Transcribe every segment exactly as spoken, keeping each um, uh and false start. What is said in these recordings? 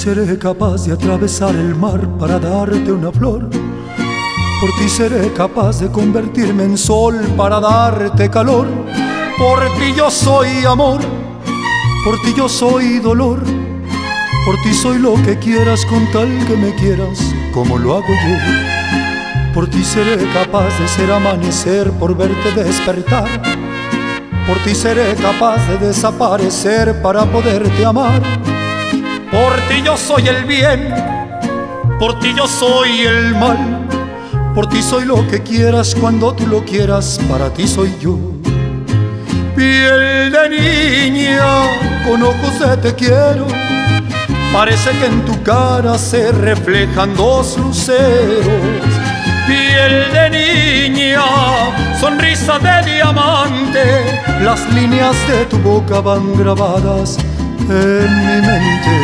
seré capaz de atravesar el mar para darte una flor. Por ti seré capaz de convertirme en sol para darte calor. Por ti yo soy amor, por ti yo soy dolor. Por ti soy lo que quieras con tal que me quieras como lo hago yo. Por ti seré capaz de ser amanecer por verte despertar. Por ti seré capaz de desaparecer para poderte amar. Por ti yo soy el bien, por ti yo soy el mal. Por ti soy lo que quieras cuando tú lo quieras, para ti soy yo. Piel de niña, con ojos de te quiero. Parece que en tu cara se reflejan dos luceros. Piel de niña, sonrisa de diamante. Las líneas de tu boca van grabadas en mi mente.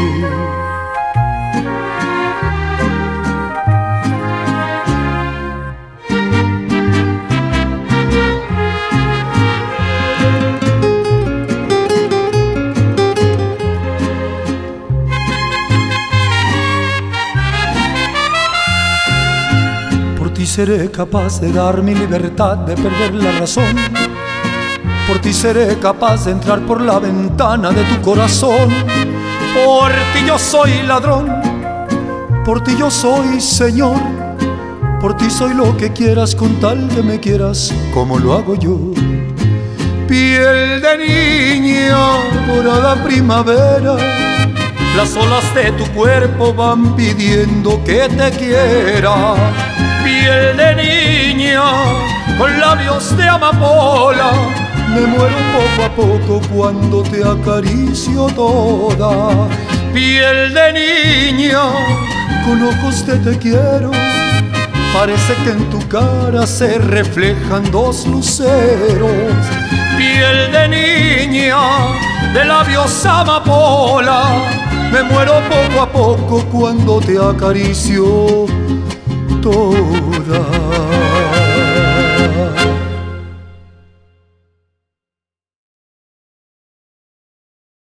Por ti seré capaz de dar mi libertad, de perder la razón. Por ti seré capaz de entrar por la ventana de tu corazón. Por ti yo soy ladrón, por ti yo soy señor. Por ti soy lo que quieras con tal que me quieras como lo hago yo. Piel de niña, dorada primavera. Las olas de tu cuerpo van pidiendo que te quiera. Piel de niña, con labios de amapola. Me muero poco a poco cuando te acaricio toda. Piel de niña, con ojos de te quiero. Parece que en tu cara se reflejan dos luceros. Piel de niña, de labios amapola. Me muero poco a poco cuando te acaricio toda.